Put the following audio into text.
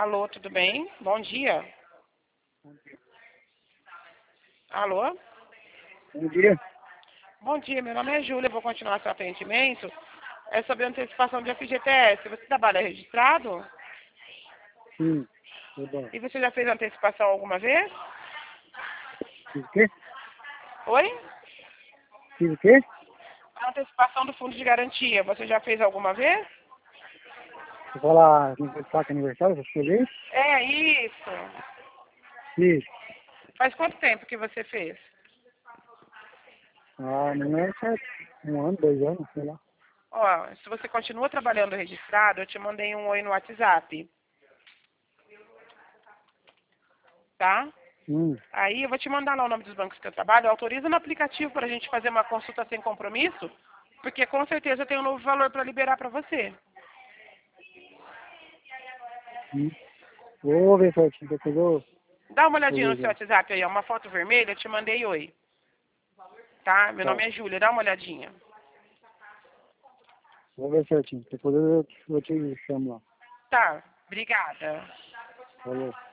Alô, tudo bem? Bom dia. Alô? Bom dia. Bom dia, meu nome é Júlia, eu vou continuar seu atendimento. É sobre antecipação de FGTS. Você trabalha registrado? Sim, tudo bom. E você já fez antecipação alguma vez? Fiz o quê? Oi? Fiz o quê? A antecipação do fundo de garantia, você já fez alguma vez? Você fala que vai falar que é aniversário, você fez? É isso. Fiz. Faz quanto tempo que você fez? Ah, não é certo. 1 ano, 2 anos, sei lá. Ó, se você continua trabalhando registrado, eu te mandei um oi no WhatsApp, tá? Hum, Aí eu vou te mandar lá o nome dos bancos que eu trabalho. Autoriza no aplicativo para a gente fazer uma consulta sem compromisso, porque com certeza tem um novo valor para liberar para você. hum. Vou ver certinho, depois Dá uma eu olhadinha no vejo seu aí. WhatsApp aí, ó, uma foto vermelha, eu te mandei oi, tá? Meu Tá, nome é Júlia, dá uma olhadinha. vou ver certinho. Depois eu te chamo lá. Tá, obrigada. Falou.